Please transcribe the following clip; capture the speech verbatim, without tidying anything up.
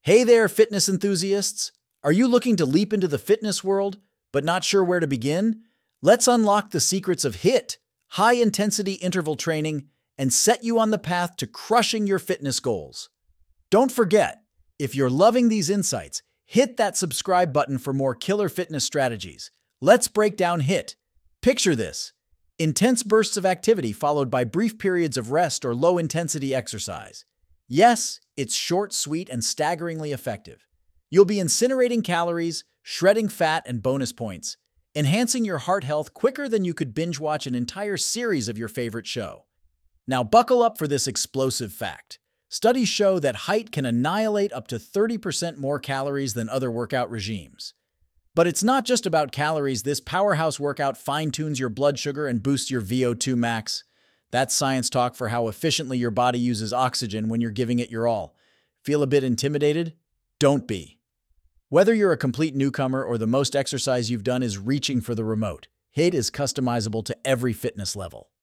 Hey there, fitness enthusiasts! Are you looking to leap into the fitness world, but not sure where to begin? Let's unlock the secrets of HIIT, high-intensity interval training, and set you on the path to crushing your fitness goals. Don't forget, if you're loving these insights, hit that subscribe button for more killer fitness strategies. Let's break down HIIT. Picture this: intense bursts of activity followed by brief periods of rest or low-intensity exercise. Yes, it's short, sweet, and staggeringly effective. You'll be incinerating calories, shredding fat and bonus points, enhancing your heart health quicker than you could binge-watch an entire series of your favorite show. Now buckle up for this explosive fact. Studies show that HIIT can annihilate up to thirty percent more calories than other workout regimes. But it's not just about calories. This powerhouse workout fine-tunes your blood sugar and boosts your V O two max. That's science talk for how efficiently your body uses oxygen when you're giving it your all. Feel a bit intimidated? Don't be. Whether you're a complete newcomer or the most exercise you've done is reaching for the remote, HIIT is customizable to every fitness level.